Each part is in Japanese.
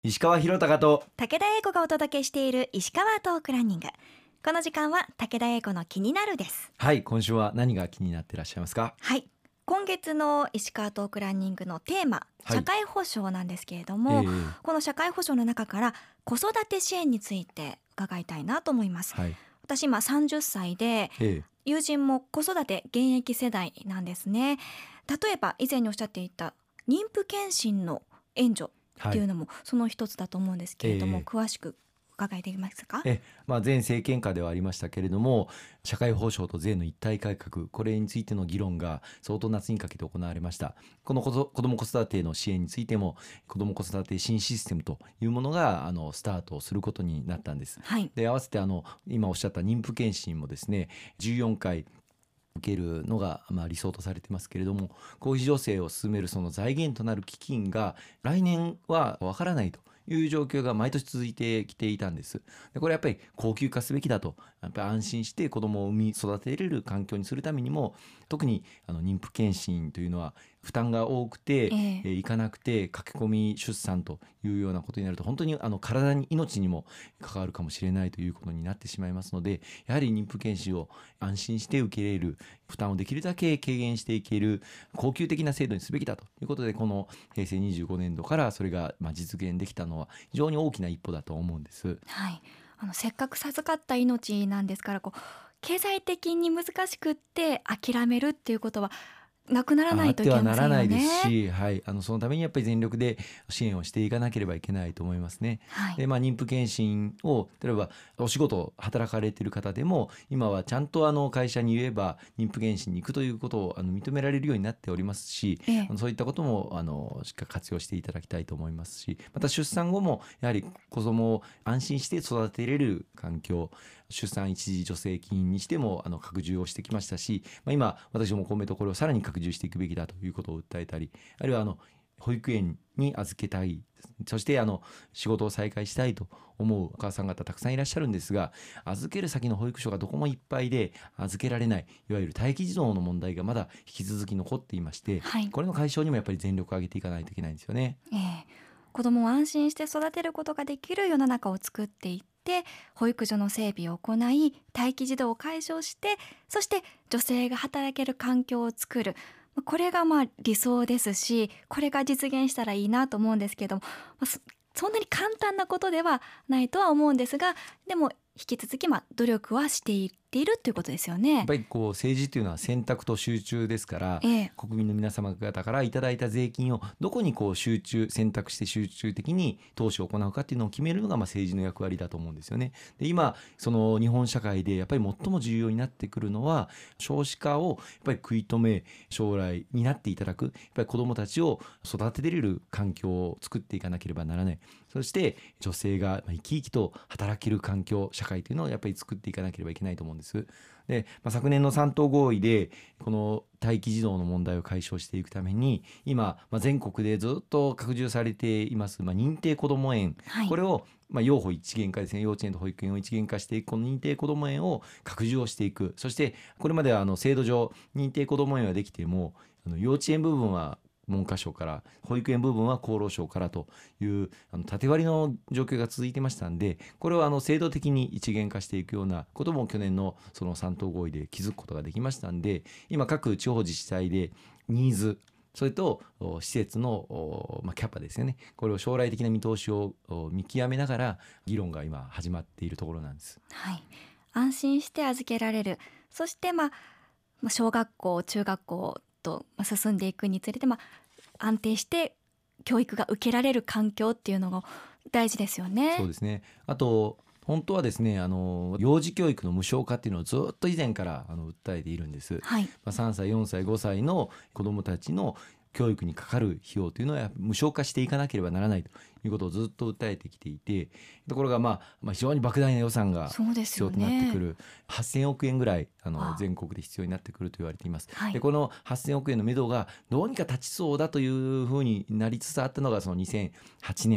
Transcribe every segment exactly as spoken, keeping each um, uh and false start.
石川博隆と武田英子がお届けしている石川トークランニング。この時間は武田英子の気になるです。 はい、今週は何が気になっていらっしゃいますか？ はい、今月の石川トークランニングのテーマ、 はい社会保障なんですけれども、 ええこの社会保障の中から子育て支援について伺いたいなと思います。 はい私今さんじゅっさいで、 ええ友人も子育て現役世代なんですね。例えば以前におっしゃっていた妊婦健診の援助っていうのもその一つだと思うんですけれども、 ええ詳しく伺いできますか？ えまあ、前政権下ではありましたけれども、社会保障と税の一体改革、これについての議論が相当夏にかけて行われました。この子ど子ども子育ての支援についても、子ども子育て新システムというものがあのスタートすることになったんです。 はい、 で合わせてあの今おっしゃった妊婦健診もですね、じゅうよんかい受けるのがまあ理想とされてますけれども、公費助成を進めるその財源となる基金が来年はわからないという状況が毎年続いてきていたんです。でこれやっぱり恒久化すべきだと、やっぱり安心して子どもを産み育てれる環境にするためにも、特にあの妊婦健診というのは負担が多くて、 えええー行かなくて駆け込み出産というようなことになると、本当にあの体に命にも関わるかもしれないということになってしまいますので、やはり妊婦健診を安心して受け入れる、負担をできるだけ軽減していける恒久的な制度にすべきだということで、この平成にじゅうごねんどからそれがまあ実現できたのは非常に大きな一歩だと思うんです。 はい、あのせっかく授かった命なんですから、こう経済的に難しくって諦めるっていうことはなくならなあってはいといけまならないでせんよね。 すし、はい、あのそのためにやっぱり全力で支援をしていかなければいけないと思いますね。 はい、 でまあ、妊婦健診を例えばお仕事働かれている方でも、今はちゃんとあの会社に言えば妊婦健診に行くということをあの認められるようになっておりますし、 ええあのそういったこともあのしっかり活用していただきたいと思いますし、また出産後もやはり子供を安心して育てれる環境、出産一時助成金にしてもあの拡充をしてきましたし、まあ、今私も公明党これをさらに拡充していくべきだということを訴えたり、あるいはあの保育園に預けたい、そしてあの仕事を再開したいと思うお母さん方たくさんいらっしゃるんですが、預ける先の保育所がどこもいっぱいで預けられない、いわゆる待機児童の問題がまだ引き続き残っていまして、 はい、 これの解消にもやっぱり全力を挙げていかないといけないんですよね。 ええ子どもを安心して育てることができる世の中を作っていって、保育所の整備を行い、待機児童を解消して、そして女性が働ける環境を作る、これがまあ理想ですし、これが実現したらいいなと思うんですけども、まあそそんなに簡単なことではないとは思うんですが、でも引き続きまあ努力はしていっているということですよね。 やっぱりこう政治というのは選択と集中ですから、 ええ国民の皆様方からいただいた税金をどこにこう集中選択して集中的に投資を行うかっていうのを決めるのがまあ政治の役割だと思うんですよね。で今その日本社会でやっぱり最も重要になってくるのは、少子化をやっぱり食い止め、将来になっていただく、やっぱり子どもたちを育てれる環境を作っていかなければならない。そして女性が生き生きと働ける環境、社会というのをやっぱり作っていかなければいけないと思うんです。で、まあ、昨年の三党合意でこの待機児童の問題を解消していくために、今、まあ、全国でずっと拡充されています、まあ、認定こども園、 はいこれをまあ、養護一元化ですね、幼稚園と保育園を一元化していくこの認定こども園を拡充をしていく。そしてこれまではあの制度上認定こども園はできても、あの幼稚園部分は文科省から、保育園部分は厚労省からというあの縦割りの状況が続いてましたんで、これをあの制度的に一元化していくようなことも去年のその三党合意で築くことができましたんで、今各地方自治体でニーズ、それとお施設のお、まあ、キャパですよね、これを将来的な見通しをお見極めながら議論が今始まっているところなんです。 はい、安心して預けられる、そしてまあまあ小学校中学校とまあ進んでいくにつれて、まあ安定して教育が受けられる環境っていうのが大事ですよね。 そうですね。あと本当はですね、あの幼児教育の無償化っていうのをずっと以前からあの訴えているんです。 はい、 まあ、さんさいよんさいごさいの子どもたちの教育にかかる費用というのは無償化していかなければならないということをずっと訴えてきていて、ところが、まあ、まあ非常に莫大な予算がそうですよ必要となってくね。 る、はっせんおくえんぐらいああの全国で必要になってくると言われています。 はいでこのはっせんおくえんの目処がどうにか立ちそうだというふうになりつつあったのがそのにせんはちねん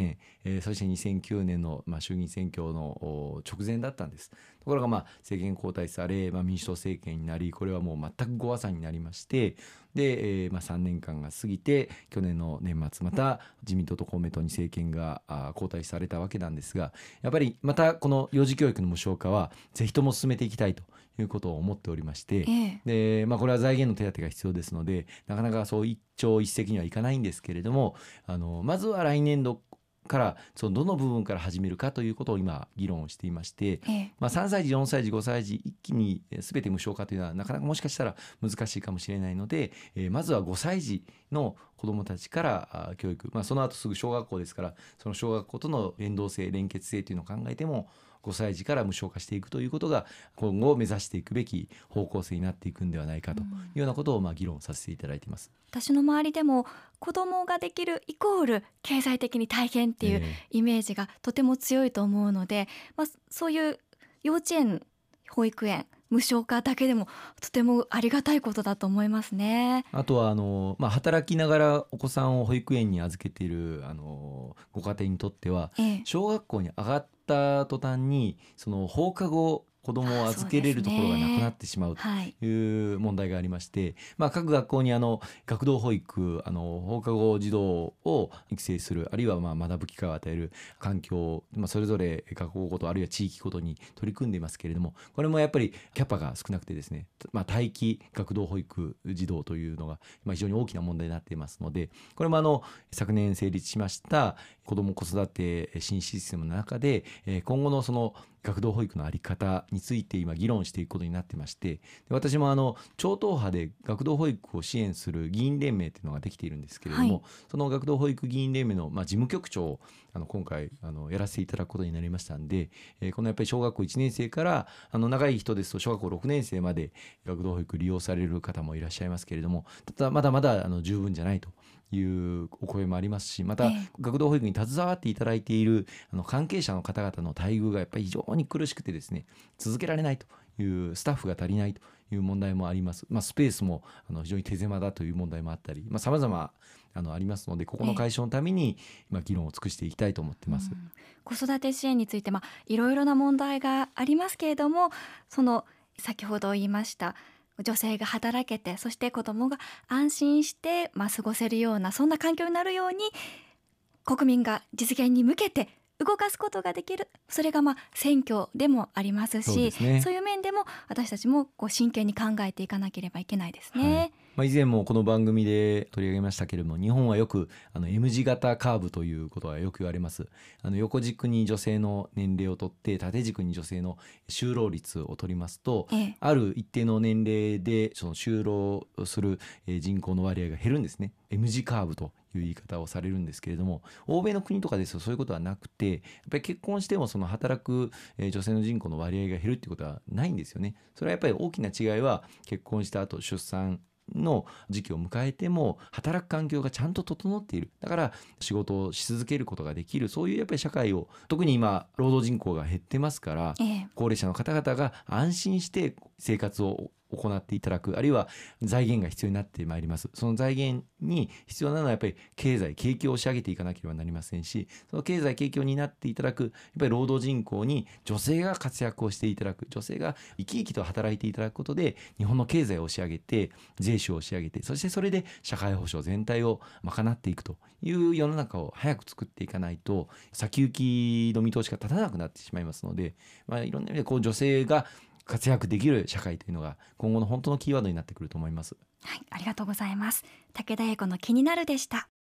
えー、そしてにせんきゅうねんの、まあ、衆議院選挙の直前だったんです。ところが、まあ、政権交代され、まあ、民主党政権になり、これはもう全くご破算になりまして、で、えーまあ、さんねんかんが過ぎて去年の年末また自民党と公明党に政権があ交代されたわけなんですが、やっぱりまたこの幼児教育の無償化はぜひとも進めていきたいということを思っておりまして、 ええで、まあ、これは財源の手当が必要ですので、なかなかそう一朝一夕にはいかないんですけれども、あのまずは来年度からそのどの部分から始めるかということを今議論をしていまして、 ええまあ、さんさい児よんさい児ごさい児一気に全て無償化というのはなかなかもしかしたら難しいかもしれないので、えーまずはごさい児の子どもたちからあ教育、まあ、その後すぐ小学校ですから、その小学校との連動性連結性というのを考えてもごさい児から無償化していくということが今後目指していくべき方向性になっていくんではないかというようなことをまあ議論させていただいています。 私の周りでも子供ができるイコール経済的に大変っていうえイメージがとても強いと思うので、まあ、そういう幼稚園保育園無償化だけでもとてもありがたいことだと思いますね。 あとはあの、まあ、働きながらお子さんを保育園に預けているあのご家庭にとっては、 ええ小学校に上がった途端にその放課後子供を預けれるところがなくなってしまうとはいいう問題がありまして、まあ、各学校にあの学童保育、あの放課後児童を育成する、あるいはまあ学ぶ機会を与える環境を、まあ、それぞれ学校ごとあるいは地域ごとに取り組んでいますけれども、これもやっぱりキャパが少なくてですね、まあ、待機学童保育児童というのがまあ非常に大きな問題になっていますので、これもあの昨年成立しました子ども子育て新システムの中で、えー今後のその学童保育の在り方について今議論していくことになってまして、で私もあの超党派で学童保育を支援する議員連盟というのができているんですけれども、 はいその学童保育議員連盟のまあ事務局長をあの今回あのやらせていただくことになりましたんで、えーこのやっぱり小学校いちねん生からあの長い人ですと小学校ろくねん生まで学童保育利用される方もいらっしゃいますけれども、ただまだまだあの十分じゃないというお声もありますし、またええ学童保育に携わっていただいているあの関係者の方々の待遇がやっぱり非常に苦しくてですね、続けられないというスタッフが足りないという問題もあります。まあ、スペースもあの非常に手狭だという問題もあったり、まあ、様々あのありますので、ここの解消のために今議論を尽くしていきたいと思ってます。 うん子育て支援について、まあ、いろいろな問題がありますけれども、その先ほど言いました女性が働けて、そして子どもが安心して、まあ、過ごせるようなそんな環境になるように国民が実現に向けて動かすことができる、それがまあ選挙でもありますし、 そうですね。 そういう面でも私たちもこう真剣に考えていかなければいけないですね。 はいまあ、以前もこの番組で取り上げましたけれども、日本はよくあの M 字型カーブということがよく言われます。あの横軸に女性の年齢をとって縦軸に女性の就労率を取りますと、 ええある一定の年齢でその就労するえー人口の割合が減るんですね。 M 字カーブという言い方をされるんですけれども、欧米の国とかですとそういうことはなくて、やっぱり結婚してもその働くえー女性の人口の割合が減るっていうことはないんですよね。それはやっぱり大きな違いは、結婚した後出産の時期を迎えても働く環境がちゃんと整っている、だから仕事をし続けることができる、そういうやっぱり社会を、特に今労働人口が減ってますから、 ええ高齢者の方々が安心して生活を行っていただく、あるいは財源が必要になってまいります。その財源に必要なのはやっぱり経済景気を押し上げていかなければなりませんし、その経済景気を担っていただくやっぱり労働人口に女性が活躍をしていただく、女性が生き生きと働いていただくことで日本の経済を押し上げて、税収を押し上げて、そしてそれで社会保障全体を賄っていくという世の中を早く作っていかないと先行きの見通しが立たなくなってしまいますので、まあ、いろんな意味でこう女性が活躍できる社会というのが今後の本当のキーワードになってくると思います。 はい、ありがとうございます。武田英子の気になるでした。